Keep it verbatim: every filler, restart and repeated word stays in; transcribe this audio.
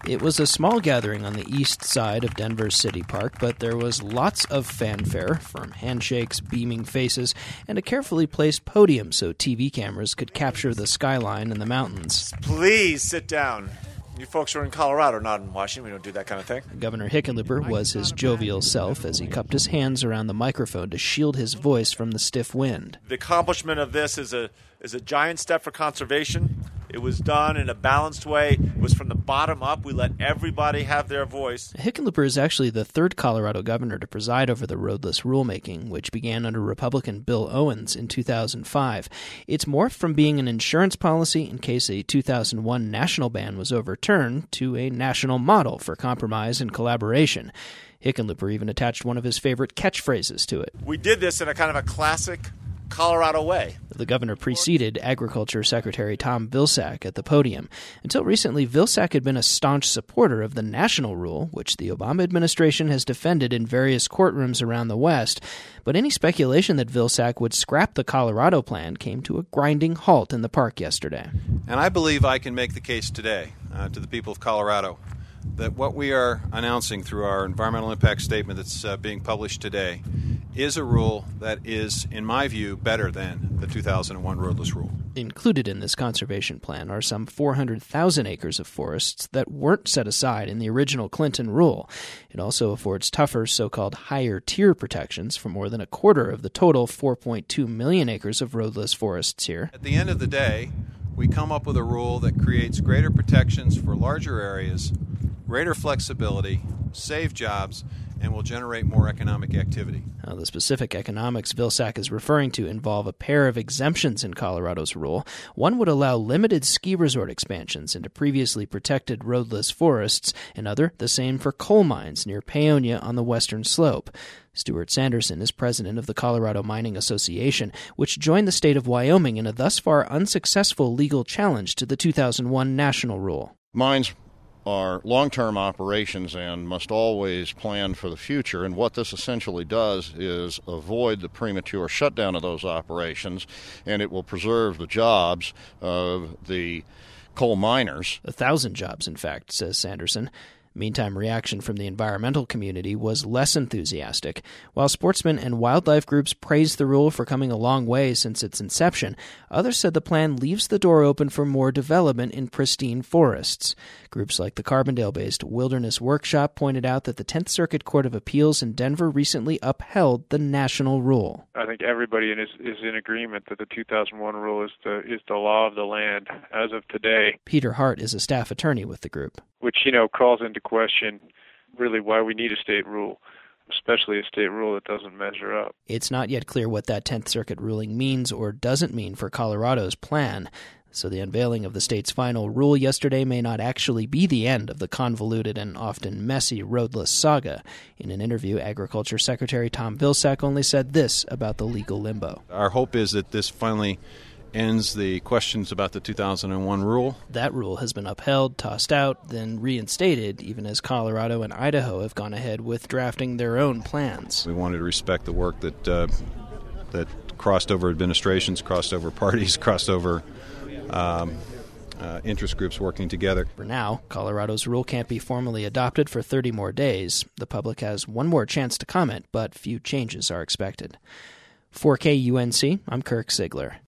It was a small gathering on the east side of Denver's City Park, but there was lots of fanfare, from handshakes, beaming faces, and a carefully placed podium so T V cameras could capture the skyline and the mountains. Please sit down. You folks are in Colorado, not in Washington. We don't do that kind of thing. Governor Hickenlooper was his jovial self as he cupped his hands around the microphone to shield his voice from the stiff wind. The accomplishment of this is a is a giant step for conservation. It was done in a balanced way. It was from the bottom up. We let everybody have their voice. Hickenlooper is actually the third Colorado governor to preside over the roadless rulemaking, which began under Republican Bill Owens in two thousand five. It's morphed from being an insurance policy in case a two thousand one national ban was overturned to a national model for compromise and collaboration. Hickenlooper even attached one of his favorite catchphrases to it. We did this in a kind of a classic Colorado way. The governor preceded Agriculture Secretary Tom Vilsack at the podium. Until recently, Vilsack had been a staunch supporter of the national rule, which the Obama administration has defended in various courtrooms around the West. But any speculation that Vilsack would scrap the Colorado plan came to a grinding halt in the park yesterday. And I believe I can make the case today uh, to the people of Colorado that what we are announcing through our environmental impact statement that's uh, being published today is a rule that is, in my view, better than the two thousand one roadless rule. Included in this conservation plan are some four hundred thousand acres of forests that weren't set aside in the original Clinton rule. It also affords tougher so-called higher-tier protections for more than a quarter of the total four point two million acres of roadless forests here. At the end of the day, we come up with a rule that creates greater protections for larger areas, greater flexibility, save jobs, and will generate more economic activity. Now, the specific economics Vilsack is referring to involve a pair of exemptions in Colorado's rule. One would allow limited ski resort expansions into previously protected roadless forests, another the same for coal mines near Paonia on the western slope. Stuart Sanderson is president of the Colorado Mining Association, which joined the state of Wyoming in a thus far unsuccessful legal challenge to the two thousand one national rule. Mines are long-term operations and must always plan for the future, and what this essentially does is avoid the premature shutdown of those operations, and it will preserve the jobs of the coal miners. A thousand jobs, in fact, says Sanderson. Meantime, reaction from the environmental community was less enthusiastic. While sportsmen and wildlife groups praised the rule for coming a long way since its inception, others said the plan leaves the door open for more development in pristine forests. Groups like the Carbondale-based Wilderness Workshop pointed out that the tenth Circuit Court of Appeals in Denver recently upheld the national rule. I think everybody is, is in agreement that the two thousand one rule is the, is the law of the land as of today. Peter Hart is a staff attorney with the group. Which, you know, calls into question really why we need a state rule, especially a state rule that doesn't measure up. It's not yet clear what that tenth Circuit ruling means or doesn't mean for Colorado's plan, so the unveiling of the state's final rule yesterday may not actually be the end of the convoluted and often messy roadless saga. In an interview, Agriculture Secretary Tom Vilsack only said this about the legal limbo. Our hope is that this finally ends the questions about the two thousand one rule. That rule has been upheld, tossed out, then reinstated, even as Colorado and Idaho have gone ahead with drafting their own plans. We wanted to respect the work that uh, that crossed over administrations, crossed over parties, crossed over um, uh, interest groups working together. For now, Colorado's rule can't be formally adopted for thirty more days. The public has one more chance to comment, but few changes are expected. For K U N C, I'm Kirk Ziegler.